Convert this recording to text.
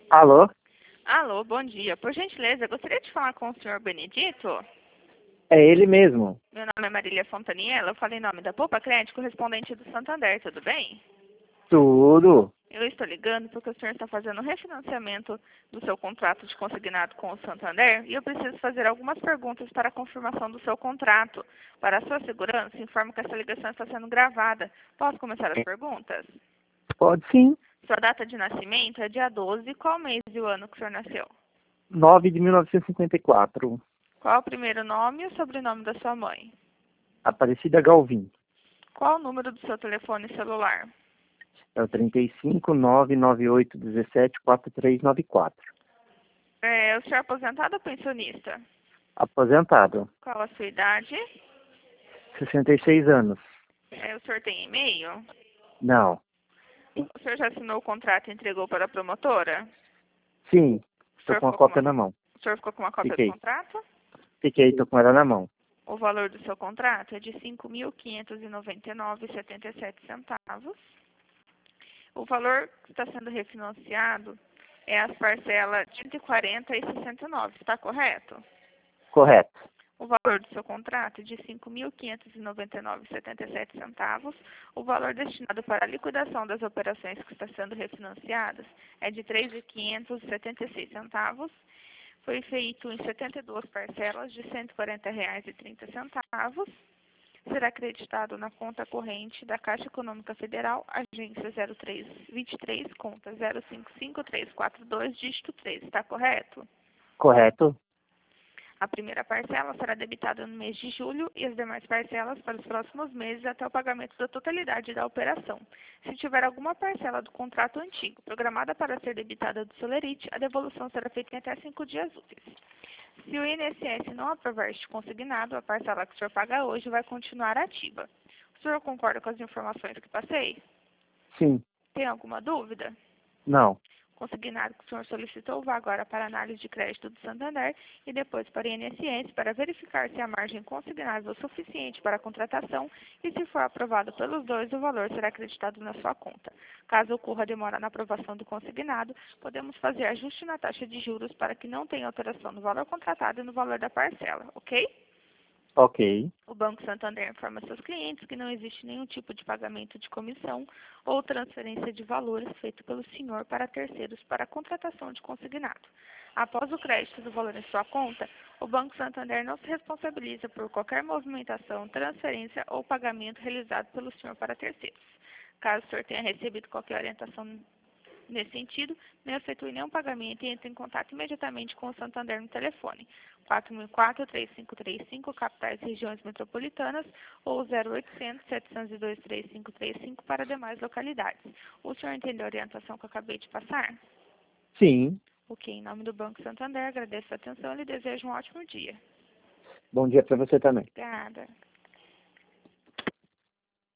Alô? Alô, bom dia. Por gentileza, eu gostaria de falar com o senhor Benedito. É ele mesmo. Meu nome é Marília Fontaniela, eu falo em nome da Poupa Crédito, correspondente do Santander, tudo bem? Tudo. Eu estou ligando porque o senhor está fazendo um refinanciamento do seu contrato de consignado com o Santander e eu preciso fazer algumas perguntas para a confirmação do seu contrato. Para a sua segurança, informo que essa ligação está sendo gravada. Posso começar as perguntas? Pode sim. Sua data de nascimento é dia 12. Qual mês e o ano que o senhor nasceu? 9 de 1954. Qual o primeiro nome e o sobrenome da sua mãe? Aparecida Galvin. Qual o número do seu telefone celular? É o 35-998-17-4394. O senhor é aposentado ou pensionista? Aposentado. Qual a sua idade? 66 anos. O senhor tem e-mail? Não. O senhor já assinou o contrato e entregou para a promotora? Sim. O Estou senhor com a ficou com uma, cópia na mão. o senhor ficou com uma cópia do Fiquei. contrato? Estou com ela na mão. O valor do seu contrato é de R$ 5.599,77. O valor que está sendo refinanciado é as parcelas de 140,69, está correto? Correto. O valor do seu contrato é de R$ 5.599,77. O valor destinado para a liquidação das operações que estão sendo refinanciadas é de R$ 3.576. Foi feito em 72 parcelas de R$ 140,30. Será acreditado na conta corrente da Caixa Econômica Federal, agência 0323, conta 055342, dígito 3. Está correto? Correto. A primeira parcela será debitada no mês de julho e as demais parcelas para os próximos meses até o pagamento da totalidade da operação. Se tiver alguma parcela do contrato antigo programada para ser debitada do Solerite, a devolução será feita em até 5 dias úteis. Se o INSS não aprovar este consignado, a parcela que o senhor paga hoje vai continuar ativa. O senhor concorda com as informações que passei? Sim. Tem alguma dúvida? Não. O consignado que o senhor solicitou vai agora para a análise de crédito do Santander e depois para o INSS para verificar se a margem consignável é suficiente para a contratação e, se for aprovado pelos dois, o valor será acreditado na sua conta. Caso ocorra demora na aprovação do consignado, podemos fazer ajuste na taxa de juros para que não tenha alteração no valor contratado e no valor da parcela, ok? Ok. O Banco Santander informa seus clientes que não existe nenhum tipo de pagamento de comissão ou transferência de valores feito pelo senhor para terceiros para a contratação de consignado. Após o crédito do valor em sua conta, o Banco Santander não se responsabiliza por qualquer movimentação, transferência ou pagamento realizado pelo senhor para terceiros. Caso o senhor tenha recebido qualquer orientação nesse sentido, não efetue nenhum pagamento e entre em contato imediatamente com o Santander no telefone 4004-3535, capitais e regiões metropolitanas, ou 0800-702-3535 para demais localidades. O senhor entendeu a orientação que eu acabei de passar? Sim. Ok, em nome do Banco Santander, agradeço a atenção e lhe desejo um ótimo dia. Bom dia para você também. Obrigada.